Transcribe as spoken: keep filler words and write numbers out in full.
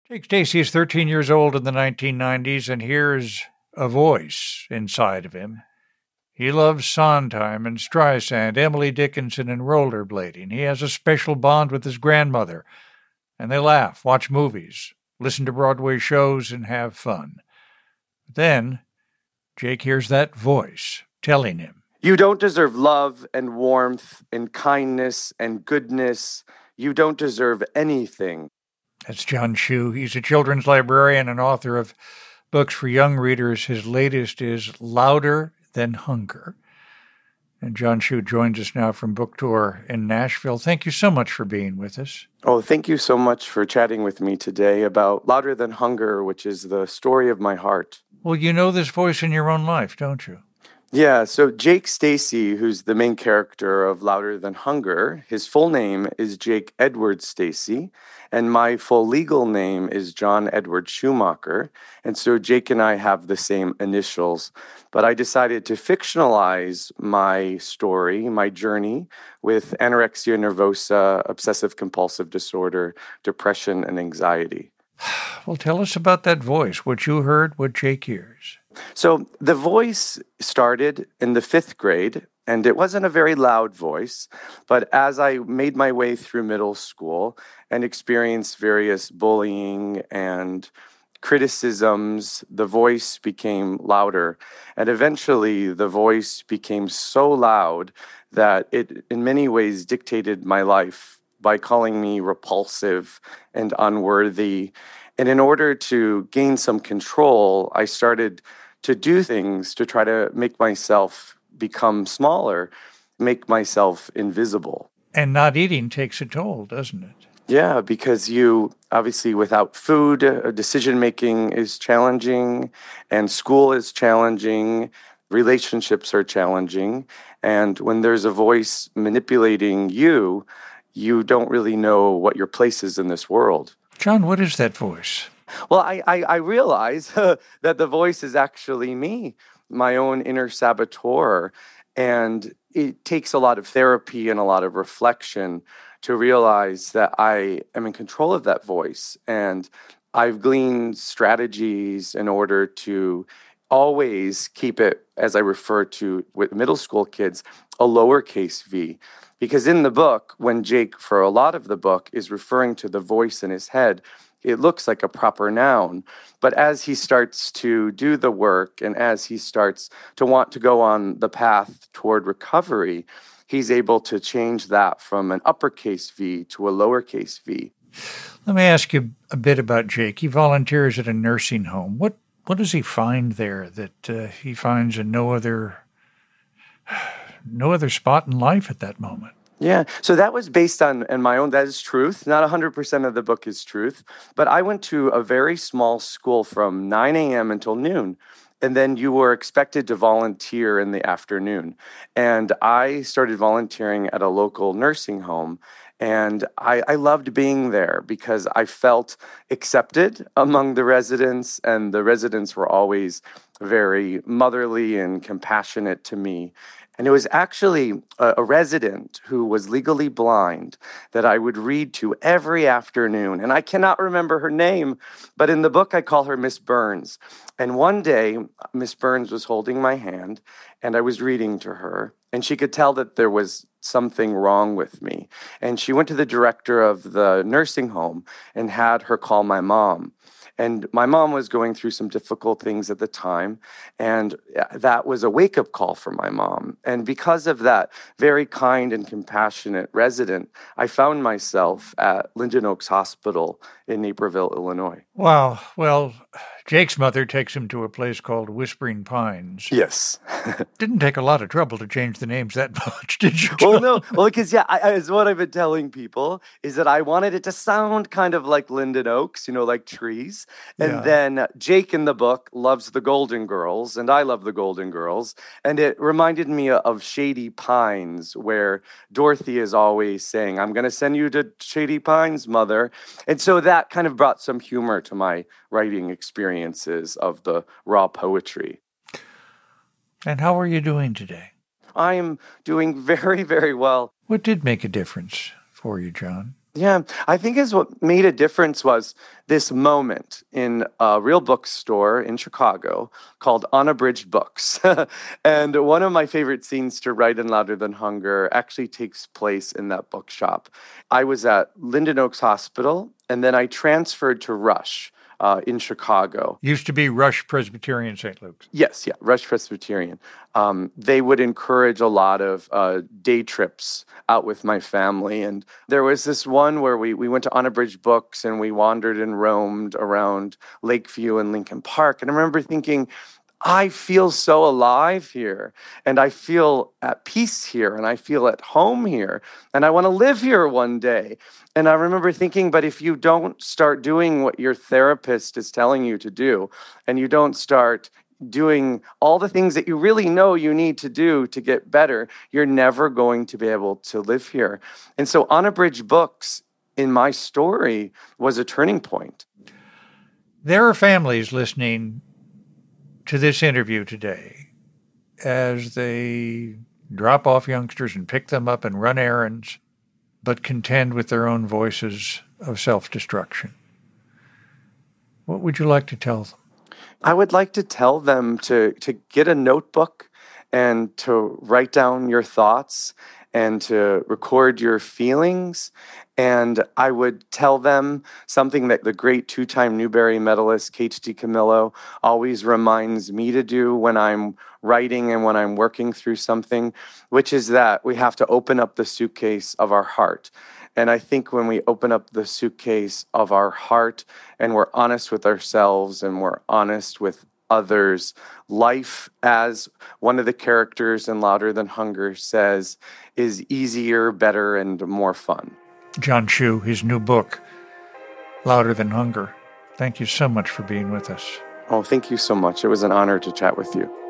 Jake Stacy is thirteen years old in the nineteen nineties and hears a voice inside of him. He loves Sondheim and Streisand, Emily Dickinson, and rollerblading. He has a special bond with his grandmother, and they laugh, watch movies, listen to Broadway shows, and have fun. Then, Jake hears that voice telling him, "You don't deserve love and warmth and kindness and goodness. You don't deserve anything." That's John Shu. He's a children's librarian and author of books for young readers. His latest is Louder Than Hunger. And John Shu joins us now from Book Tour in Nashville. Thank you so much for being with us. Oh, thank you so much for chatting with me today about Louder Than Hunger, which is the story of my heart. Well, you know this voice in your own life, don't you? Yeah, so Jake Stacy, who's the main character of Louder Than Hunger, his full name is Jake Edward Stacy, and my full legal name is John Edward Schumacher. And so Jake and I have the same initials, but I decided to fictionalize my story, my journey with anorexia nervosa, obsessive compulsive disorder, depression, and anxiety. Well, tell us about that voice, what you heard, what Jake hears. So the voice started in the fifth grade, and it wasn't a very loud voice. But as I made my way through middle school and experienced various bullying and criticisms, the voice became louder. And eventually, the voice became so loud that it, in many ways, dictated my life by calling me repulsive and unworthy. And in order to gain some control, I started to do things to try to make myself become smaller, make myself invisible. And not eating takes a toll, doesn't it? Yeah, because you, obviously, without food, uh, decision-making is challenging, and school is challenging, relationships are challenging, and when there's a voice manipulating you, you don't really know what your place is in this world. John, what is that voice? Well, I, I, I realize that the voice is actually me, my own inner saboteur. And it takes a lot of therapy and a lot of reflection to realize that I am in control of that voice. And I've gleaned strategies in order to always keep it, as I refer to with middle school kids, a lowercase v. Because in the book, when Jake, for a lot of the book, is referring to the voice in his head, it looks like a proper noun. But as he starts to do the work and as he starts to want to go on the path toward recovery, he's able to change that from an uppercase V to a lowercase v. Let me ask you a bit about Jake. He volunteers at a nursing home. What what does he find there that uh, he finds in no other no other spot in life at that moment? Yeah, so that was based on, and my own, that is truth. Not one hundred percent of the book is truth. But I went to a very small school from nine a.m. until noon. And then you were expected to volunteer in the afternoon. And I started volunteering at a local nursing home. And I, I loved being there because I felt accepted among the residents. And the residents were always very motherly and compassionate to me. And it was actually a, a resident who was legally blind that I would read to every afternoon. And I cannot remember her name, but in the book I call her Miss Burns. And one day, Miss Burns was holding my hand, and I was reading to her, and she could tell that there was something wrong with me. And she went to the director of the nursing home and had her call my mom. And my mom was going through some difficult things at the time, and that was a wake-up call for my mom. And because of that very kind and compassionate resident, I found myself at Linden Oaks Hospital in Naperville, Illinois. Wow. Well, Jake's mother takes him to a place called Whispering Pines. Yes. Didn't take a lot of trouble to change the names that much, did you? Well, no. Well, because, yeah, I, I, is what I've been telling people is that I wanted it to sound kind of like Linden Oaks, you know, like trees. And Yeah. then Jake in the book loves the Golden Girls, and I love the Golden Girls. And it reminded me of Shady Pines, where Dorothy is always saying, I'm going to send you to Shady Pines, mother. And so that kind of brought some humor to my writing experiences of the raw poetry. And how are you doing today? I am doing very, very well. What did make a difference for you, John? Yeah, I think is what made a difference was this moment in a real bookstore in Chicago called Unabridged Books. And one of my favorite scenes to write in Louder Than Hunger actually takes place in that bookshop. I was at Linden Oaks Hospital, and then I transferred to Rush uh, in Chicago. Used to be Rush Presbyterian Saint Luke's. Yes, yeah, Rush Presbyterian. Um, they would encourage a lot of uh, day trips out with my family. And there was this one where we, we went to Unabridged Books and we wandered and roamed around Lakeview and Lincoln Park. And I remember thinking, I feel so alive here, and I feel at peace here, and I feel at home here, and I want to live here one day. And I remember thinking, but if you don't start doing what your therapist is telling you to do, and you don't start doing all the things that you really know you need to do to get better, you're never going to be able to live here. And so Unabridged Books, in my story, was a turning point. There are families listening to this interview today as they drop off youngsters and pick them up and run errands, but contend with their own voices of self-destruction. What would you like to tell them? I would like to tell them to, to get a notebook and to write down your thoughts and to record your feelings. And I would tell them something that the great two-time Newbery medalist Kate DiCamillo always reminds me to do when I'm writing and when I'm working through something, which is that we have to open up the suitcase of our heart. And I think when we open up the suitcase of our heart and we're honest with ourselves and we're honest with others, life, as one of the characters in Louder Than Hunger says, is easier, better, and more fun. John Chu, his new book, Louder Than Hunger. Thank you so much for being with us. Oh, thank you so much. It was an honor to chat with you.